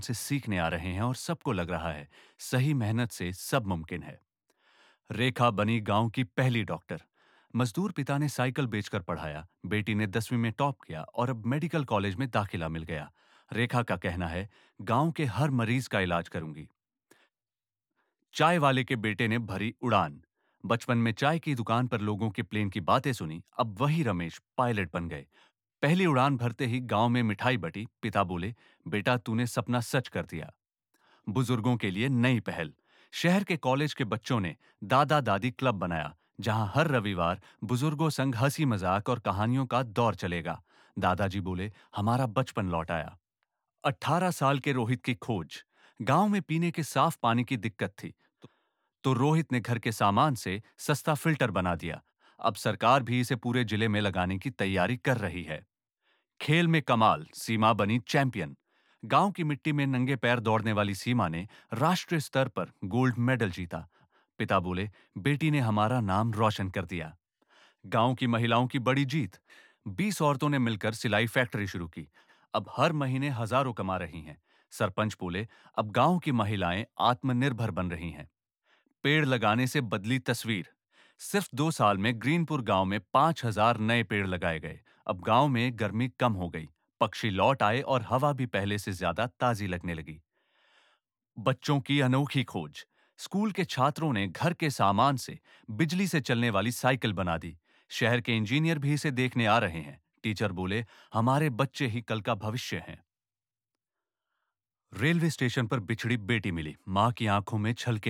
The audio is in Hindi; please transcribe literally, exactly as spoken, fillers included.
से सीखने आ रहे हैं और सबको लग रहा है सही मेहनत से सब मुमकिन है। रेखा बनी गांव की पहली डॉक्टर। मजदूर पिता ने साइकिल बेचकर पढ़ाया, बेटी ने दसवीं में टॉप किया और अब मेडिकल कॉलेज में दाखिला मिल गया। रेखा का कहना है, गांव के हर मरीज का इलाज करूंगी। चाय वाले के बेटे ने भरी उड़ान। बचपन में चाय की दुकान पर लोगों के प्लेन की बातें सुनी, अब वही रमेश पायलट बन गए। पहली उड़ान भरते ही गांव में मिठाई बटी, पिता बोले, बेटा तूने सपना सच कर दिया। बुजुर्गों के लिए नई पहल। शहर के कॉलेज के बच्चों ने दादा दादी क्लब बनाया, जहां हर रविवार बुजुर्गों संग हंसी मजाक और कहानियों का दौर चलेगा। दादाजी बोले, हमारा बचपन लौट आया। अठारह साल के रोहित की खोज। गांव में पीने के साफ पानी की दिक्कत थी, तो रोहित ने घर के सामान से सस्ता फिल्टर बना दिया। अब सरकार भी इसे पूरे जिले में लगाने की तैयारी कर रही है। खेल में कमाल, सीमा बनी चैंपियन। गांव की मिट्टी में नंगे पैर दौड़ने वाली सीमा ने राष्ट्रीय स्तर पर गोल्ड मेडल जीता। पिता बोले, बेटी ने हमारा नाम रोशन कर दिया। गांव की महिलाओं की बड़ी जीत। बीस औरतों ने मिलकर सिलाई फैक्ट्री शुरू की, अब हर महीने हजारों कमा रही हैं। सरपंच बोले, अब गांव की महिलाएं आत्मनिर्भर बन रही हैं। पेड़ लगाने से बदली तस्वीर। सिर्फ दो साल में ग्रीनपुर गांव में पांच हजार नए पेड़ लगाए गए। अब गांव में गर्मी कम हो गई, पक्षी लौट आए और हवा भी पहले से ज्यादा ताजी लगने लगी। बच्चों की अनोखी खोज। स्कूल के छात्रों ने घर के सामान से बिजली से चलने वाली साइकिल बना दी। शहर के इंजीनियर भी इसे देखने आ रहे हैं। टीचर बोले, हमारे बच्चे ही कल का भविष्य हैं। रेलवे स्टेशन पर बिछड़ी बेटी मिली, मां की आंखों में छलके